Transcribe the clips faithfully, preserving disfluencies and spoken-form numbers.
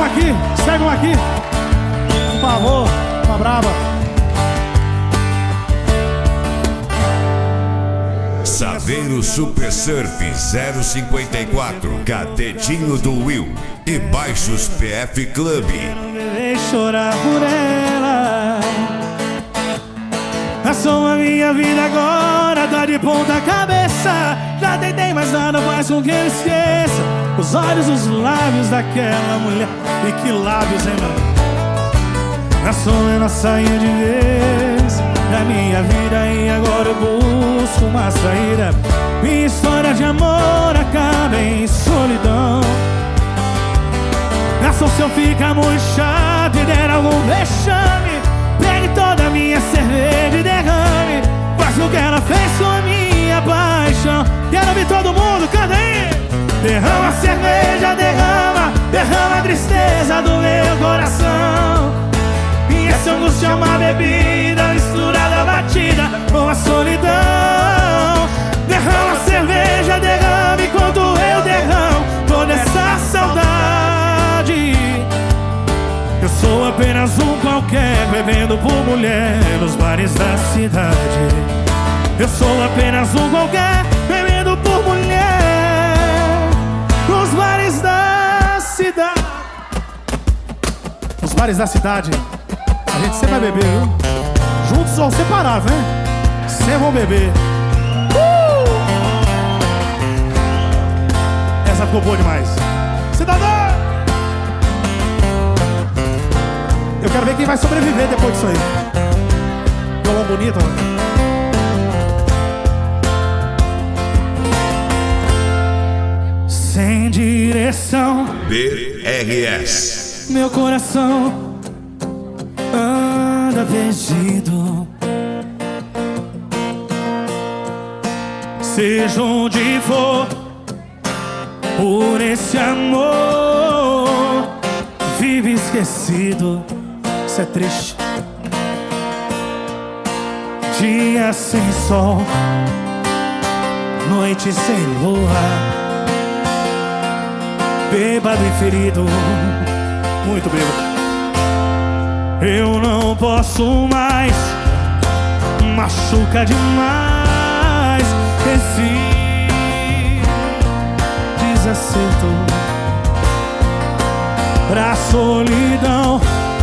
aqui, segue um aqui. Por favor, uma brava. Saveiro Super Surf zero cinquenta e quatro, Cadetinho do Will e Baixos P F Club. Quero chorar por ela. Assoma minha vida agora, tá de ponta cabeça. Já tentei, mas nada faz com que eu esqueça os olhos, os lábios daquela mulher. E que lábios, hein, mano? Assoma ela saiu de vez da minha vida e agora eu busco uma saída. Minha história de amor acaba em solidão. Garçom, se eu ficar muito chato e der algum vexame, pegue toda a minha cerveja e derrame. Faz o que ela fez com a minha paixão. Quero ouvir todo mundo, canta aí! Derrama a cerveja, derrama, derrama a tristeza do meu coração. E essa angústia é uma bebida misturada, batida com a solidão. Derrama a cerveja, derrama enquanto eu derramo toda essa saudade. Eu sou apenas um qualquer, bebendo por mulher nos bares da cidade. Eu sou apenas um qualquer, bebendo por mulher nos bares da cidade. Nos bares da cidade a gente sempre vai beber, viu? Juntos ou separados, né? Sempre vão beber. uh! Essa ficou boa demais. Cidadão! Eu quero ver quem vai sobreviver depois disso aí. Violão bonito, né? Sem direção, B R S. meu coração anda perdido. Seja onde for, por esse amor vive esquecido. Isso é triste. Dia sem sol, noite sem lua, bêbado e ferido, muito bêbado. Eu não posso mais, machuca demais esse desacerto. Pra solidão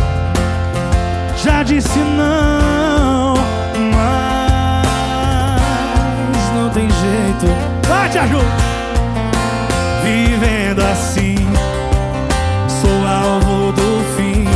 já disse não, mas não tem jeito. Vai, te ajudo! Vivendo assim, sou alvo do fim.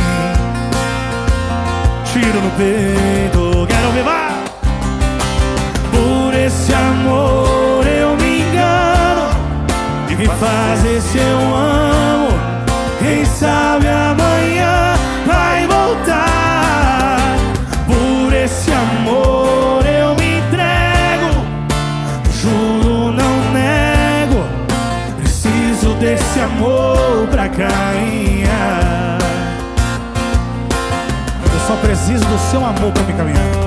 Tiro no peito, quero me mar. Por esse amor eu me engano e me fazer se eu amo. Quem sabe amanhã vai voltar. Por esse amor eu me entrego, juro, não nego. Preciso desse amor pra caminhar. Eu só preciso do seu amor pra me caminhar.